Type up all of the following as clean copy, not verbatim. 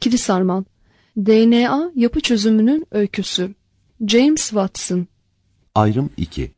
İkili Sarmal. DNA yapı çözümünün öyküsü. James Watson. Ayrım 2.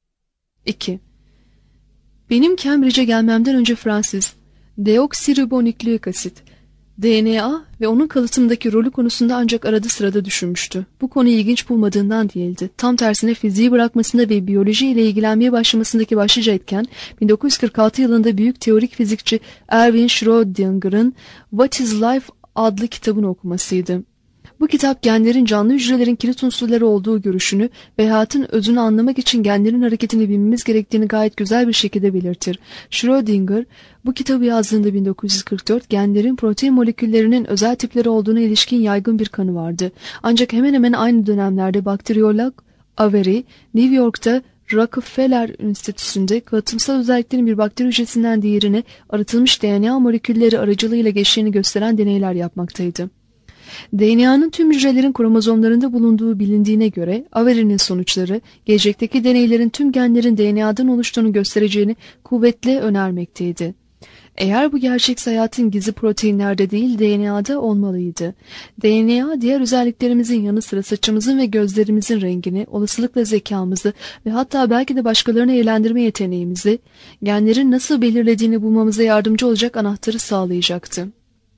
2. Benim Cambridge'e gelmemden önce Francis, deoksiribonükleik asit, DNA ve onun kalıtımdaki rolü konusunda ancak arada sırada düşünmüştü. Bu konuyu ilginç bulmadığından değildi. Tam tersine fiziği bırakmasında ve biyoloji ile ilgilenmeye başlamasındaki başlıca etken, 1946 yılında büyük teorik fizikçi Erwin Schrödinger'ın What is Life adlı kitabını okumasıydı. Bu kitap genlerin canlı hücrelerin kilit unsurları olduğu görüşünü ve hayatın özünü anlamak için genlerin hareketini bilmemiz gerektiğini gayet güzel bir şekilde belirtir. Schrödinger bu kitabı yazdığında 1944 genlerin protein moleküllerinin özel tipleri olduğuna ilişkin yaygın bir kanı vardı. Ancak hemen hemen aynı dönemlerde bakteriyolog Avery, New York'ta Rockefeller Enstitüsü'nde kalıtımsal özelliklerin bir bakteri hücresinden diğerine arıtılmış DNA molekülleri aracılığıyla geçtiğini gösteren deneyler yapmaktaydı. DNA'nın tüm hücrelerin kromozomlarında bulunduğu bilindiğine göre Avery'nin sonuçları gelecekteki deneylerin tüm genlerin DNA'dan oluştuğunu göstereceğini kuvvetle önermekteydi. Eğer bu gerçekse hayatın gizli proteinlerde değil DNA'da olmalıydı. DNA diğer özelliklerimizin yanı sıra saçımızın ve gözlerimizin rengini, olasılıkla zekamızı ve hatta belki de başkalarını eğlendirme yeteneğimizi, genlerin nasıl belirlediğini bulmamıza yardımcı olacak anahtarı sağlayacaktı.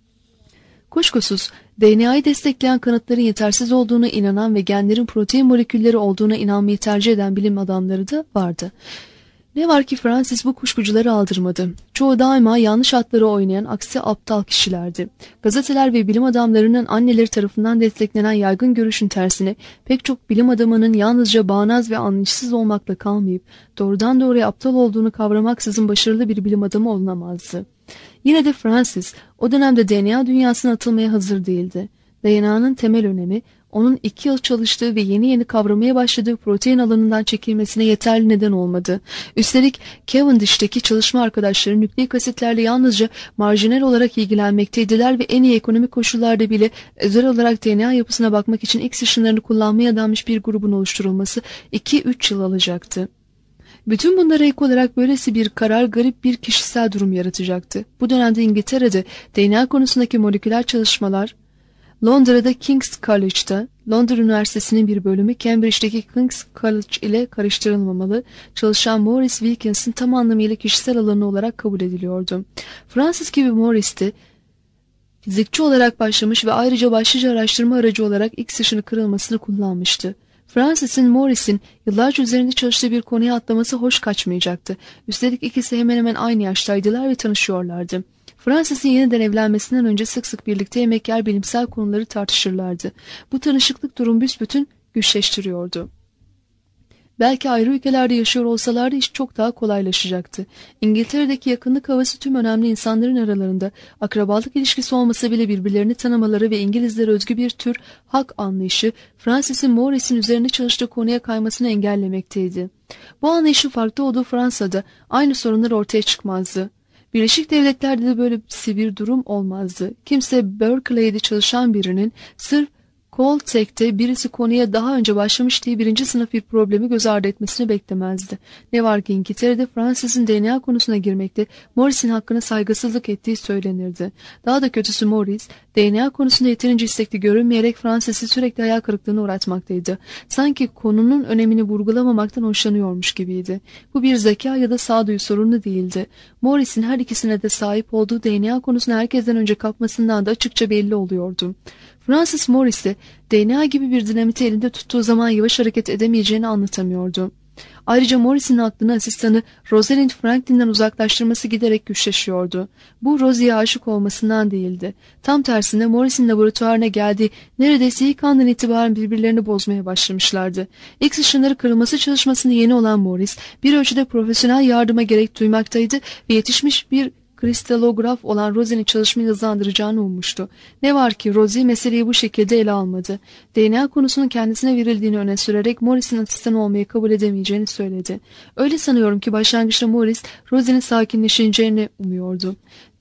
Kuşkusuz DNA'yı destekleyen kanıtların yetersiz olduğuna inanan ve genlerin protein molekülleri olduğuna inanmayı tercih eden bilim adamları da vardı. Ne var ki Francis bu kuşkucuları aldırmadı. Çoğu daima yanlış atları oynayan aksi aptal kişilerdi. Gazeteler ve bilim adamlarının anneleri tarafından desteklenen yaygın görüşün tersine pek çok bilim adamının yalnızca bağnaz ve anlayışsız olmakla kalmayıp doğrudan doğruya aptal olduğunu kavramaksızın başarılı bir bilim adamı olunamazdı. Yine de Francis o dönemde DNA dünyasına atılmaya hazır değildi. DNA'nın temel önemi onun 2 yıl çalıştığı ve yeni kavramaya başladığı protein alanından çekilmesine yeterli neden olmadı. Üstelik Cavendish'teki çalışma arkadaşları nükleik asitlerle yalnızca marjinal olarak ilgilenmekteydiler ve en iyi ekonomik koşullarda bile özel olarak DNA yapısına bakmak için X ışınlarını kullanmaya adanmış bir grubun oluşturulması 2-3 yıl alacaktı. Bütün bunlara ek olarak böylesi bir karar garip bir kişisel durum yaratacaktı. Bu dönemde İngiltere'de DNA konusundaki moleküler çalışmalar, Londra'da King's College'da, Londra Üniversitesi'nin bir bölümü Cambridge'deki King's College ile karıştırılmamalı, çalışan Maurice Wilkins'in tam anlamıyla kişisel alanı olarak kabul ediliyordu. Francis gibi Maurice'ti, fizikçi olarak başlamış ve ayrıca başlıca araştırma aracı olarak X ışını kırılmasını kullanmıştı. Francis'in Maurice'in yıllarca üzerinde çalıştığı bir konuya atlaması hoş kaçmayacaktı. Üstelik ikisi hemen hemen aynı yaştaydılar ve tanışıyorlardı. Francis'in yeniden evlenmesinden önce sık sık birlikte yemek yer, bilimsel konuları tartışırlardı. Bu tanışıklık durum büsbütün güçleştiriyordu. Belki ayrı ülkelerde yaşıyor olsalardı iş çok daha kolaylaşacaktı. İngiltere'deki yakınlık havası tüm önemli insanların aralarında akrabalık ilişkisi olmasa bile birbirlerini tanımaları ve İngilizlere özgü bir tür hak anlayışı Francis'in Maurice'in üzerine çalıştığı konuya kaymasını engellemekteydi. Bu anlayışın farklı olduğu Fransa'da aynı sorunlar ortaya çıkmazdı. Birleşik Devletler'de de böyle bir durum olmazdı. Kimse Berkeley'de çalışan birinin sırf Caltech'te birisi konuya daha önce başlamış diye 1. sınıf bir problemi göz ardı etmesini beklemezdi. Ne var ki İngiltere'de Francis'in DNA konusuna girmekte Maurice'in hakkına saygısızlık ettiği söylenirdi. Daha da kötüsü Maurice, DNA konusunda yeterince istekli görünmeyerek Francis'i sürekli hayal kırıklığına uğratmaktaydı. Sanki konunun önemini vurgulamamaktan hoşlanıyormuş gibiydi. Bu bir zeka ya da sağduyu sorunu değildi. Maurice'in her ikisine de sahip olduğu DNA konusunu herkesten önce kapmasından da açıkça belli oluyordu. Francis Maurice DNA gibi bir dinamiti elinde tuttuğu zaman yavaş hareket edemeyeceğini anlatamıyordu. Ayrıca Maurice'in aklını asistanı Rosalind Franklin'den uzaklaştırması giderek güçleşiyordu. Bu Rosie'ye aşık olmasından değildi. Tam tersine Maurice'in laboratuvarına geldiği neredeyse ilk andan itibaren birbirlerini bozmaya başlamışlardı. X ışınları kırılması çalışmasında yeni olan Maurice bir ölçüde profesyonel yardıma gerek duymaktaydı ve yetişmiş bir kristalograf olan Rosie'nin çalışmayı hızlandıracağını ummuştu. Ne var ki Rosie meseleyi bu şekilde ele almadı. DNA konusunun kendisine verildiğini öne sürerek Maurice'in asistanı olmayı kabul edemeyeceğini söyledi. Öyle sanıyorum ki başlangıçta Maurice, Rosie'nin sakinleşeceğini umuyordu.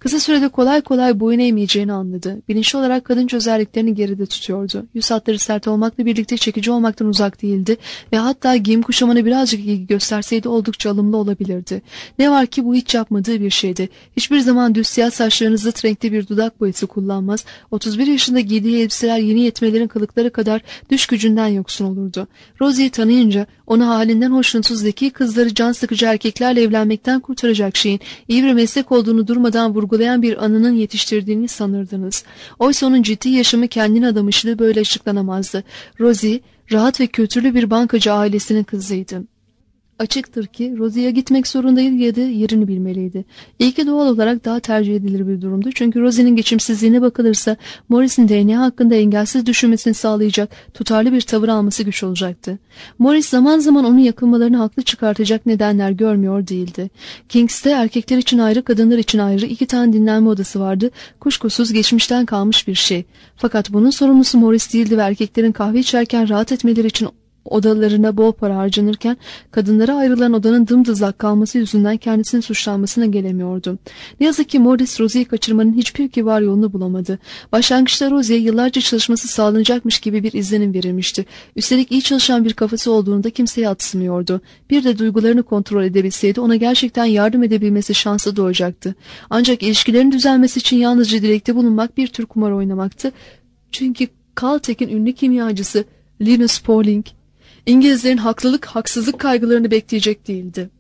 Kısa sürede kolay kolay boyun eğmeyeceğini anladı. Bilinçli olarak kadınca özelliklerini geride tutuyordu. Yüz hatları sert olmakla birlikte çekici olmaktan uzak değildi ve hatta giyim kuşamına birazcık ilgi gösterseydi oldukça alımlı olabilirdi. Ne var ki bu hiç yapmadığı bir şeydi. Hiçbir zaman düz siyah saçlarını zıt renkte bir dudak boyası kullanmaz. 31 yaşında giydiği elbiseler yeni yetmelerin kılıkları kadar düş gücünden yoksun olurdu. Rosie'yi tanıyınca onu halinden hoşnutsuz zeki kızları can sıkıcı erkeklerle evlenmekten kurtaracak şeyin iyi bir meslek olduğunu durmadan vurgulayan bir anının yetiştirdiğini sanırdınız. Oysa onun ciddi yaşamı kendine adamışlığı böyle açıklanamazdı. Rosie, rahat ve kültürlü bir bankacı ailesinin kızıydı. Açıktır ki Rosie'ye gitmek zorundaydı ya da yerini bilmeliydi. İlki doğal olarak daha tercih edilir bir durumdu. Çünkü Rosie'nin geçimsizliğine bakılırsa Morris'in DNA hakkında engelsiz düşünmesini sağlayacak tutarlı bir tavır alması güç olacaktı. Morris zaman zaman onun yakınmalarını haklı çıkartacak nedenler görmüyor değildi. Kings'te erkekler için ayrı, kadınlar için ayrı 2 tane dinlenme odası vardı. Kuşkusuz geçmişten kalmış bir şey. Fakat bunun sorumlusu Morris değildi ve erkeklerin kahve içerken rahat etmeleri için odalarına bol para harcanırken kadınlara ayrılan odanın dımdızlak kalması yüzünden kendisinin suçlanmasına gelemiyordu. Ne yazık ki Morris Rosie'yi kaçırmanın hiçbir kibar yolunu bulamadı. Başlangıçta Rosie'ye yıllarca çalışması sağlanacakmış gibi bir izlenim verilmişti. Üstelik iyi çalışan bir kafası olduğunu da kimseye atsmıyordu. Bir de duygularını kontrol edebilseydi ona gerçekten yardım edebilmesi şansı doğacaktı. Ancak ilişkilerin düzelmesi için yalnızca dilekte bulunmak bir tür kumar oynamaktı. Çünkü Caltech'in ünlü kimyacısı Linus Pauling İngilizlerin haklılık, haksızlık kaygılarını bekleyecek değildi.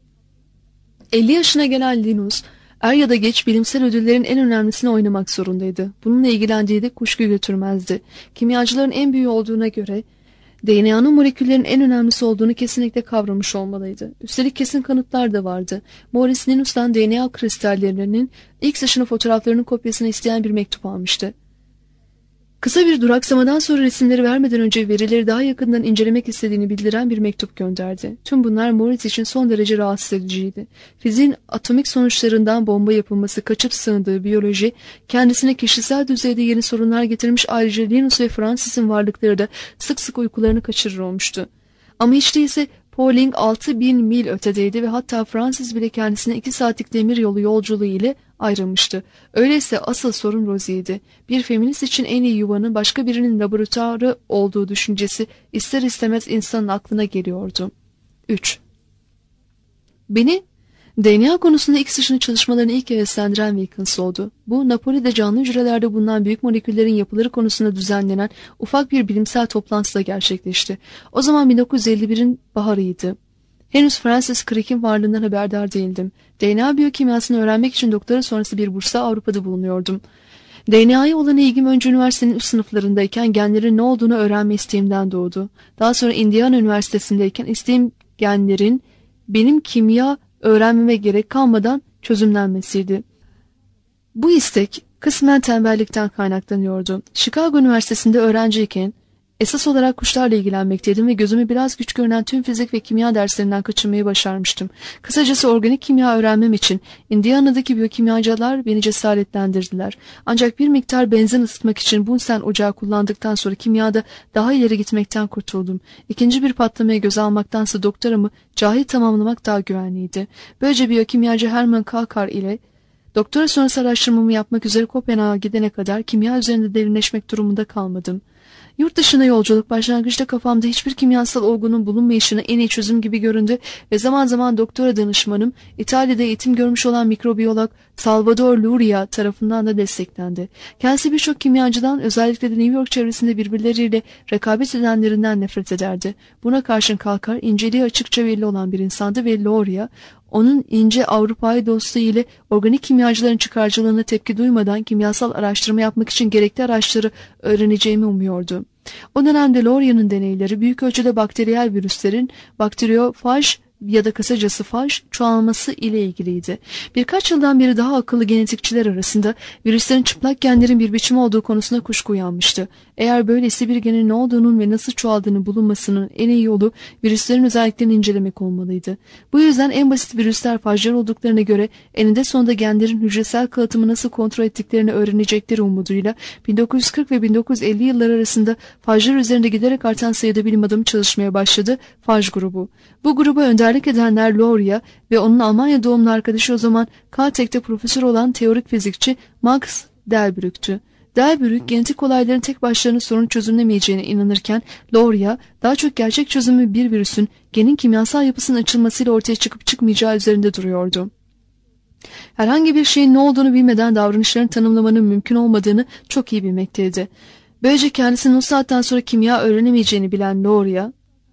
50 yaşına gelen Linus, er ya da geç bilimsel ödüllerin en önemlisini oynamak zorundaydı. Bununla ilgilendiği de kuşku götürmezdi. Kimyacıların en büyüğü olduğuna göre DNA'nın moleküllerin en önemlisi olduğunu kesinlikle kavramış olmalıydı. Üstelik kesin kanıtlar da vardı. Morris Linus'tan DNA kristallerinin ilk saçını fotoğraflarının kopyasını isteyen bir mektup almıştı. Kısa bir duraksamadan sonra resimleri vermeden önce verileri daha yakından incelemek istediğini bildiren bir mektup gönderdi. Tüm bunlar Morris için son derece rahatsız ediciydi. Fiziğin atomik sonuçlarından bomba yapılması, kaçıp sığındığı biyoloji, kendisine kişisel düzeyde yeni sorunlar getirmiş, ayrıca Linus ve Francis'in varlıkları da sık sık uykularını kaçırır olmuştu. Ama hiç değilse Pauling 6.000 mil ötedeydi ve hatta Francis bile kendisine 2 saatlik demir yolu yolculuğu ile ayrılmıştı. Öyleyse asıl sorun Rosie'ydi. Bir feminist için en iyi yuvanın başka birinin laboratuvarı olduğu düşüncesi ister istemez insanın aklına geliyordu. 3. Beni DNA konusunda X ışını çalışmalarını ilk heveslendiren Wilkins oldu. Bu, Napoli'de canlı hücrelerde bulunan büyük moleküllerin yapıları konusunda düzenlenen ufak bir bilimsel toplantıda gerçekleşti. O zaman 1951'in baharıydı. Henüz Francis Crick'in varlığından haberdar değildim. DNA biyokimyasını öğrenmek için doktora sonrası bir bursla Avrupa'da bulunuyordum. DNA'ya olan ilgim önce üniversitenin üst sınıflarındayken genlerin ne olduğunu öğrenme isteğimden doğdu. Daha sonra Indiana Üniversitesi'ndeyken isteğim genlerin benim kimya öğrenmeme gerek kalmadan çözümlenmesiydi. Bu istek kısmen tembellikten kaynaklanıyordu. Chicago Üniversitesi'nde öğrenciyken esas olarak kuşlarla ilgilenmekteydim ve gözüme biraz güç görünen tüm fizik ve kimya derslerinden kaçınmayı başarmıştım. Kısacası organik kimya öğrenmem için Indiana'daki biyokimyacılar beni cesaretlendirdiler. Ancak bir miktar benzin ısıtmak için Bunsen ocağı kullandıktan sonra kimyada daha ileri gitmekten kurtuldum. İkinci bir patlamaya göze almaktansa doktoramı cahil tamamlamak daha güvenliydi. Böylece biyokimyacı Hermann Kalkar ile doktora sonrası araştırmamı yapmak üzere Kopenhag'a gidene kadar kimya üzerinde derinleşmek durumunda kalmadım. Yurt dışına yolculuk başlangıçta kafamda hiçbir kimyasal olgunun bulunmayışını en iyi çözüm gibi göründü ve zaman zaman doktora danışmanım İtalya'da eğitim görmüş olan mikrobiyolog Salvador Luria tarafından da desteklendi. Kendisi birçok kimyacıdan, özellikle de New York çevresinde birbirleriyle rekabet edenlerinden nefret ederdi. Buna karşın Kalkar inceliği açıkça belli olan bir insandı ve Luria onun ince Avrupa'yı dostluğu ile organik kimyacıların çıkarcılığına tepki duymadan kimyasal araştırma yapmak için gerekli araçları öğreneceğimi umuyordu. O dönemde Luria'nın deneyleri büyük ölçüde bakteriyel virüslerin bakteriyofaj ya da kısacası faj çoğalması ile ilgiliydi. Birkaç yıldan beri daha akıllı genetikçiler arasında virüslerin çıplak genlerin bir biçimi olduğu konusunda kuşku uyanmıştı. Eğer böyleyse bir genin ne olduğunun ve nasıl çoğaldığını bulunmasının en iyi yolu virüslerin özelliklerini incelemek olmalıydı. Bu yüzden en basit virüsler fajlar olduklarına göre eninde sonunda genlerin hücresel kalıtımı nasıl kontrol ettiklerini öğrenecekleri umuduyla 1940 ve 1950 yılları arasında fajlar üzerinde giderek artan sayıda bilim adamı çalışmaya başladı. Faj grubu. Bu gruba önder Liderlik edenler Loria ve onun Almanya doğumlu arkadaşı o zaman Caltech'te profesör olan teorik fizikçi Max Delbrück'tü. Delbrück genetik olayların tek başlarına sorun çözümlemeyeceğine inanırken Loria daha çok gerçek çözümü bir virüsün genin kimyasal yapısının açılmasıyla ortaya çıkıp çıkmayacağı üzerinde duruyordu. Herhangi bir şeyin ne olduğunu bilmeden davranışlarını tanımlamanın mümkün olmadığını çok iyi bilmekteydi. Böylece kendisinin o saatten sonra kimya öğrenemeyeceğini bilen Loria,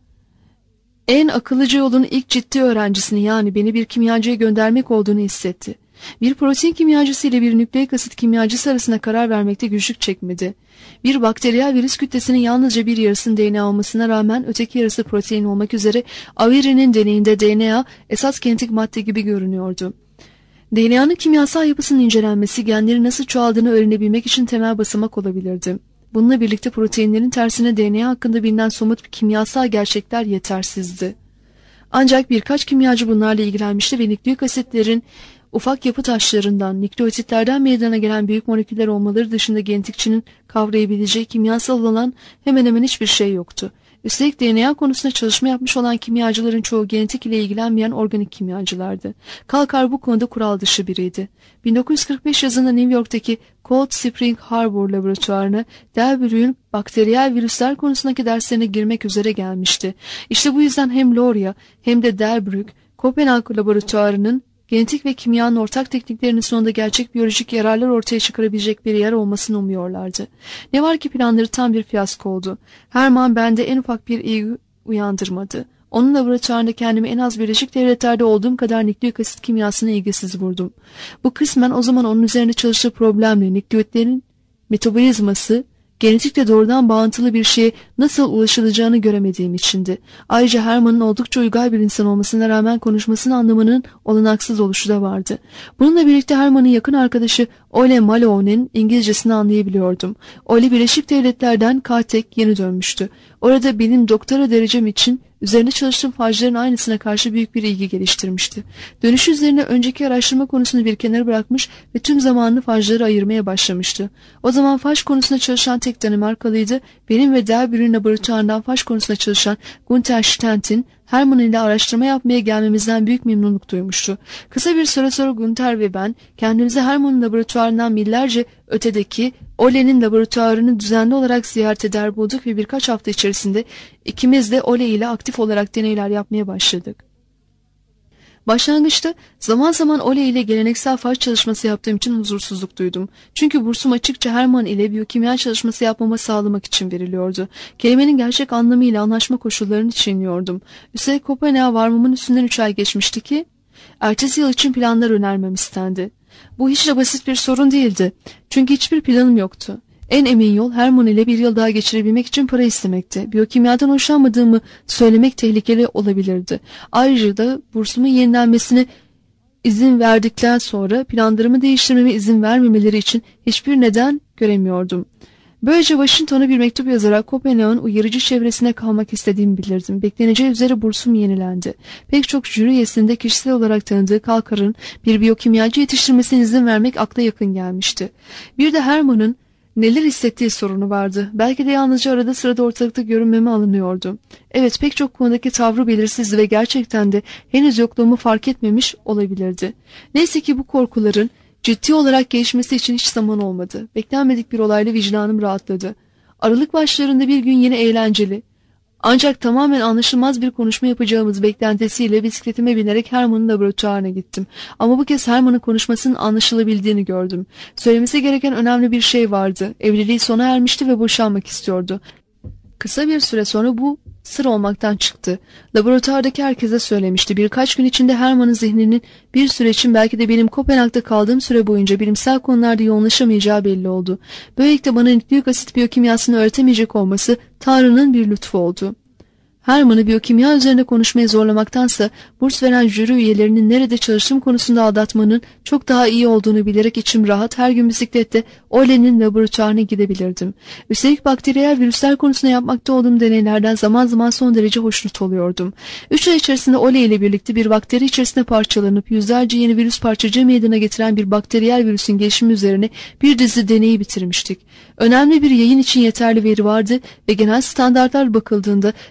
en akıllıca yolun ilk ciddi öğrencisini, yani beni bir kimyacıya göndermek olduğunu hissetti. Bir protein kimyacısı ile bir nükleik asit kimyacısı arasında karar vermekte güçlük çekmedi. Bir bakteriyel virüs kütlesinin yalnızca bir yarısının DNA olmasına rağmen öteki yarısı protein olmak üzere Avery'nin deneyinde DNA esas genetik madde gibi görünüyordu. DNA'nın kimyasal yapısının incelenmesi genlerin nasıl çoğaldığını öğrenebilmek için temel basamak olabilirdi. Bununla birlikte proteinlerin tersine DNA hakkında bilinen somut kimyasal gerçekler yetersizdi. Ancak birkaç kimyacı bunlarla ilgilenmişti ve nükleik asitlerin ufak yapı taşlarından, nükleotitlerden meydana gelen büyük moleküller olmaları dışında genetikçinin kavrayabileceği kimyasal alan hemen hemen hiçbir şey yoktu. Üstelik DNA konusunda çalışma yapmış olan kimyacıların çoğu genetik ile ilgilenmeyen organik kimyacılardı. Kalkar bu konuda kural dışı biriydi. 1945 yazında New York'taki Cold Spring Harbor laboratuvarına Delbrück'ün bakteriyel virüsler konusundaki derslerine girmek üzere gelmişti. İşte bu yüzden hem Loria hem de Delbrück, Kopenhag laboratuvarının genetik ve kimyanın ortak tekniklerinin sonunda gerçek biyolojik yararlar ortaya çıkarabilecek bir yer olmasını umuyorlardı. Ne var ki planları tam bir fiyasko oldu. Hermann bende en ufak bir ilgi uyandırmadı. Onun laboratuvarında kendimi en az Birleşik Devletler'de olduğum kadar nükleik asit kimyasına ilgisiz buldum. Bu kısmen o zaman onun üzerine çalıştığı problemle nükleotlerin metabolizması, genetikle doğrudan bağıntılı bir şeye nasıl ulaşılacağını göremediğim içindi. Ayrıca Hermann'ın oldukça uygar bir insan olmasına rağmen konuşmasını anlamanın olanaksız oluşu da vardı. Bununla birlikte Hermann'ın yakın arkadaşı Ole Malone'nin İngilizcesini anlayabiliyordum. Ole Birleşik Devletler'den Caltech yeni dönmüştü. Orada benim doktora derecem için üzerine çalıştığım fajların aynısına karşı büyük bir ilgi geliştirmişti. Dönüşü üzerine önceki araştırma konusunu bir kenara bırakmış ve tüm zamanını fajlara ayırmaya başlamıştı. O zaman faj konusunda çalışan tek Danimarkalıydı. Benim ve Delbrück'ün laboratuvarından faj konusunda çalışan Günther Stent'in Hermann ile araştırma yapmaya gelmemizden büyük memnunluk duymuştu. Kısa bir süre sonra Günther ve ben kendimizi Hermann'ın laboratuvarından millerce ötedeki Ole'nin laboratuvarını düzenli olarak ziyaret eder bulduk ve birkaç hafta içerisinde ikimiz de Ole ile aktif olarak deneyler yapmaya başladık. Başlangıçta zaman zaman Ole ile geleneksel faj çalışması yaptığım için huzursuzluk duydum. Çünkü bursum açıkça Hermann ile biyokimya çalışması yapmama sağlamak için veriliyordu. Kelimenin gerçek anlamıyla anlaşma koşullarını çiğniyordum. Üstelik Kopenhag'a varmamın üstünden 3 ay geçmişti ki ertesi yıl için planlar önermem istendi. Bu hiç de basit bir sorun değildi. Çünkü hiçbir planım yoktu. En emin yol Hermann ile bir yıl daha geçirebilmek için para istemekti. Biyokimyadan hoşlanmadığımı söylemek tehlikeli olabilirdi. Ayrıca da bursumun yenilenmesine izin verdikten sonra planlarımı değiştirmeme izin vermemeleri için hiçbir neden göremiyordum. Böylece Washington'a bir mektup yazarak Kopenhag'ın uyarıcı çevresine kalmak istediğimi bildirdim. Bekleneceği üzere bursum yenilendi. Pek çok jüri üyesinde kişisel olarak tanıdığı Kalkar'ın bir biyokimyacı yetiştirmesine izin vermek akla yakın gelmişti. Bir de Hermann'ın neler hissettiği sorunu vardı. Belki de yalnızca arada sırada ortalıkta görünmeme alınıyordu. Evet, pek çok konudaki tavrı belirsizdi ve gerçekten de henüz yokluğumu fark etmemiş olabilirdi. Neyse ki bu korkuların ciddi olarak gelişmesi için hiç zaman olmadı. Beklenmedik bir olayla vicdanım rahatladı. Aralık başlarında bir gün yine eğlenceli, ancak tamamen anlaşılmaz bir konuşma yapacağımız beklentisiyle bisikletime binerek Hermann'ın laboratuvarına gittim. Ama bu kez Hermann'ın konuşmasının anlaşılabildiğini gördüm. Söylemesi gereken önemli bir şey vardı. Evliliği sona ermişti ve boşanmak istiyordu. Kısa bir süre sonra bu sır olmaktan çıktı. Laboratuvardaki herkese söylemişti. Birkaç gün içinde Hermann'ın zihninin bir süre için, belki de benim Kopenhag'da kaldığım süre boyunca bilimsel konularda yoğunlaşamayacağı belli oldu. Böylelikle bana nükleik asit biyokimyasını öğretemeyecek olması Tanrı'nın bir lütfu oldu. Hermann'ı biyokimya üzerine konuşmaya zorlamaktansa burs veren jüri üyelerinin nerede çalıştığım konusunda aldatmanın çok daha iyi olduğunu bilerek içim rahat, her gün bisiklette Ole'nin laboratuvarına gidebilirdim. Üstelik bakteriyel virüsler konusunda yapmakta olduğum deneylerden zaman zaman son derece hoşnut oluyordum. 3 ay içerisinde Ole ile birlikte bir bakteri içerisinde parçalanıp yüzlerce yeni virüs parçacığı meydana getiren bir bakteriyel virüsün gelişimi üzerine bir dizi deneyi bitirmiştik. Önemli bir yayın için yeterli veri vardı ve genel standartlar bakıldığında verimsiz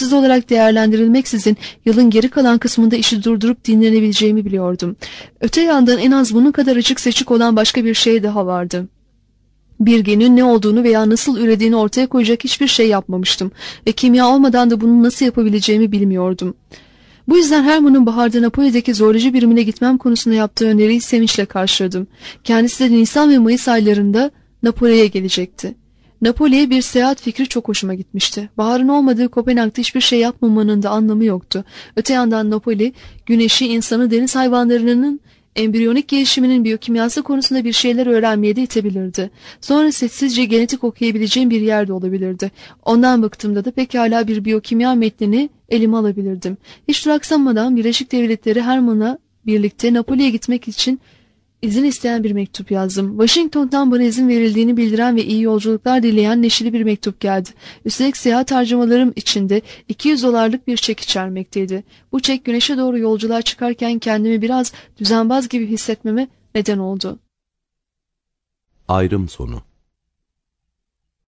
sınırsız olarak değerlendirilmeksizin yılın geri kalan kısmında işi durdurup dinlenebileceğimi biliyordum. Öte yandan en az bunun kadar açık seçik olan başka bir şey daha vardı. Bir genin ne olduğunu veya nasıl ürediğini ortaya koyacak hiçbir şey yapmamıştım ve kimya olmadan da bunu nasıl yapabileceğimi bilmiyordum. Bu yüzden Herman'ın baharda Napoli'deki zooloji birimine gitmem konusunda yaptığı öneriyi sevinçle karşıladım. Kendisi de Nisan ve Mayıs aylarında Napoli'ye gelecekti. Napoli'ye bir seyahat fikri çok hoşuma gitmişti. Baharın olmadığı Kopenhag'da hiçbir şey yapmamanın da anlamı yoktu. Öte yandan Napoli, güneşi, insanı, deniz hayvanlarının embriyonik gelişiminin biyokimyası konusunda bir şeyler öğrenmeye de itebilirdi. Sonra sessizce genetik okuyabileceğim bir yerde olabilirdi. Ondan baktığımda da pekala bir biyokimya metnini elime alabilirdim. Hiç duraksamadan Birleşik Devletleri Herman'a birlikte Napoli'ye gitmek için izin isteyen bir mektup yazdım. Washington'dan bana izin verildiğini bildiren ve iyi yolculuklar dileyen neşeli bir mektup geldi. Üstelik seyahat harcamalarım içinde $200'lık bir çek içermekteydi. Bu çek güneşe doğru yolculuğa çıkarken kendimi biraz düzenbaz gibi hissetmeme neden oldu. Ayrım sonu.